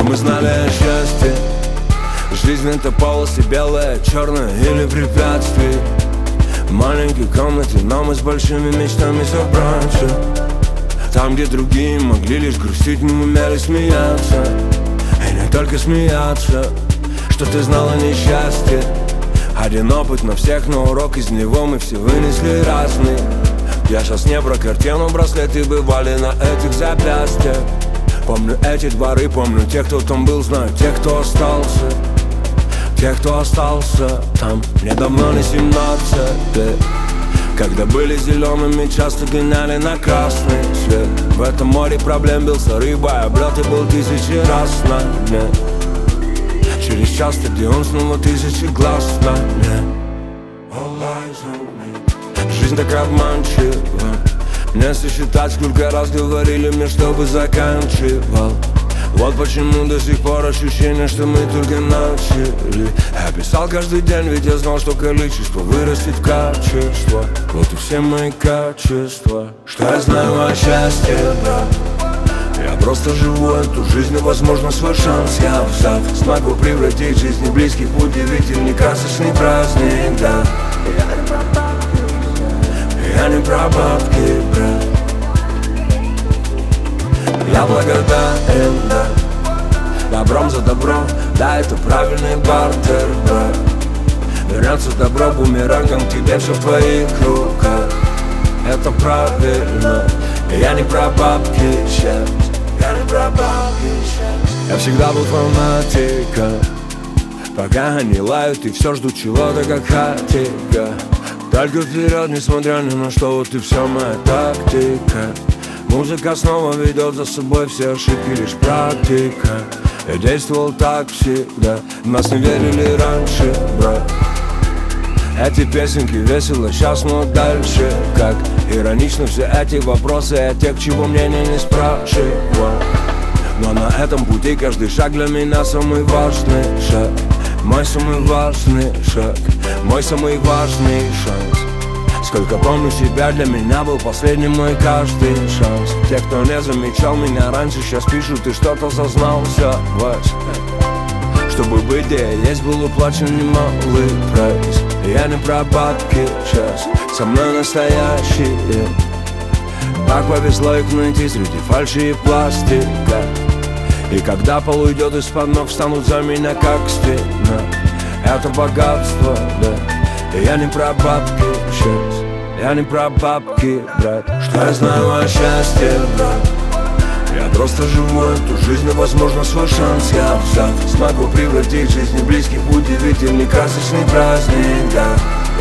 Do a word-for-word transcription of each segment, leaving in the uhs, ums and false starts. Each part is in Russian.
мы знали о счастье. Жизнь — это полосы белая, черная или препятствие. В маленькой комнате, но мы с большими мечтами собраться. Там, где другие могли лишь грустить, мы умели смеяться. И не только смеяться. Что ты знала несчастье? Один опыт на всех, но урок из него мы все вынесли разный. Я сейчас не про картину, браслеты бывали на этих запястьях. Помню эти дворы, помню тех, кто там был, знаю тех, кто остался. Тех, кто остался там. Мне давно не семнадцать, когда были зелеными, часто гоняли на красный свет. В этом море проблем бился рыбой, облет и был тысячи раз на дне. Через час стадион снова тысячи глаз на мне. Жизнь так обманчива. Не сосчитать, сколько раз говорили мне, чтобы заканчивал. Вот почему до сих пор ощущение, что мы только начали. Я писал каждый день, ведь я знал, что количество вырастет в качество. Вот и все мои качества. Что я знаю о счастье, брат? Я просто живу эту жизнь, и, возможно, свой шанс я взяв смогу превратить жизнь близких в удивительный красочный праздник, да. Я не про бабки, брат. Я благодарен, да. Добром за добро, да, это правильный бартер, брат. Вернется добро бумерангом к тебе, все в твоих руках. Это правильно. Я не про бабки, счастье. Я не про бабки, счастье. Я всегда был фанатиком. Пока они лают, и все ждут чего-то, как хатика. Только вперед, несмотря ни на что, вот и все моя тактика. Музыка снова ведет за собой все ошибки, лишь практика. Я действовал так всегда, в нас не верили раньше, брат. Эти песенки весело, сейчас, но дальше как? Иронично все эти вопросы от тех, чего мнения не спрашивал. Но на этом пути каждый шаг для меня самый важный шаг. Мой самый важный шаг, мой самый важный шанс. Сколько помню себя, для меня был последним мой каждый шанс. Те, кто не замечал меня раньше, сейчас пишут, и что-то сознался, Вась. Чтобы быть где я есть, был уплачен немалый прайс. Я не про бабки сейчас, со мной настоящие. Так повезло их найти среди фальши и пластика. И когда пол уйдет из-под ног, встанут за меня как стена. Это богатство, да. И я не про бабки сейчас, я не про бабки, брат. Что я знаю о счастье, брат? Я просто живу эту жизнь, и, возможно, свой шанс я взяв смогу превратить жизнь близких в удивительный красочный праздник, да.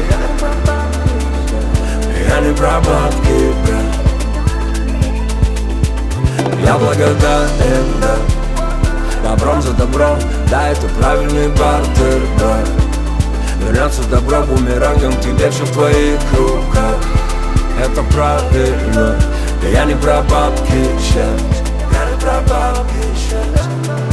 Я не про бабки, брат. Я благодарен, да. Добром за добро, да, это правильный бартер, брат. Вернется добро бумерангом к тебе, все в твоих руках. Это правильно. Я не про бабки, счастье. Я не про бабки, счастье.